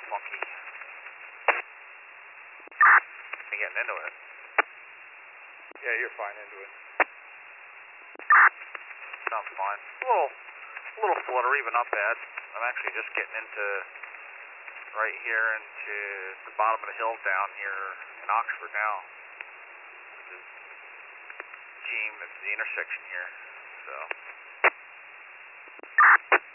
funky. I'm getting into it. Yeah, you're fine into it. Sounds fine. A little fluttery, but not bad. I'm actually just getting into right here into the bottom of the hill down here in Oxford now. This is Jeam at the intersection here. So